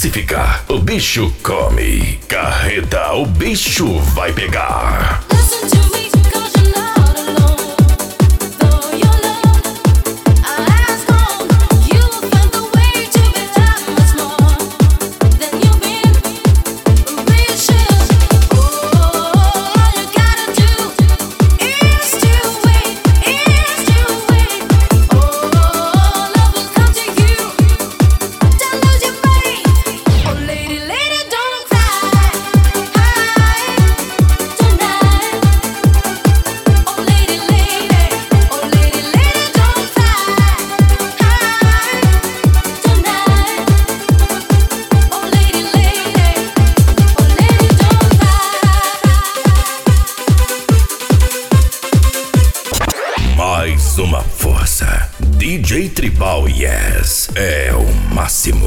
se ficar, o bicho come. Carreta, o bicho vai pegar. Mais uma força. DJ Tribal Yes é o máximo.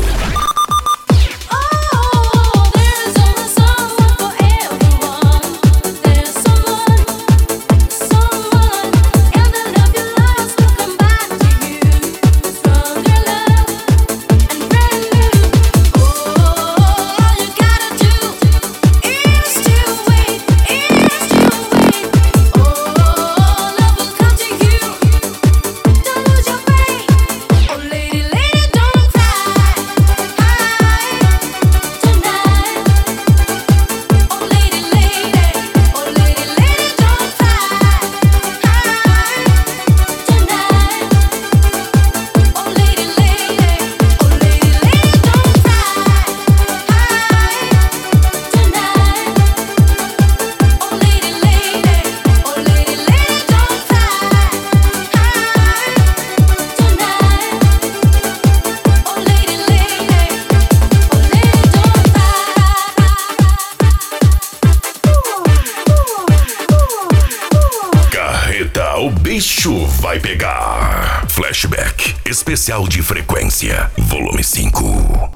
O bicho vai pegar. Flashback especial de frequência, volume 5.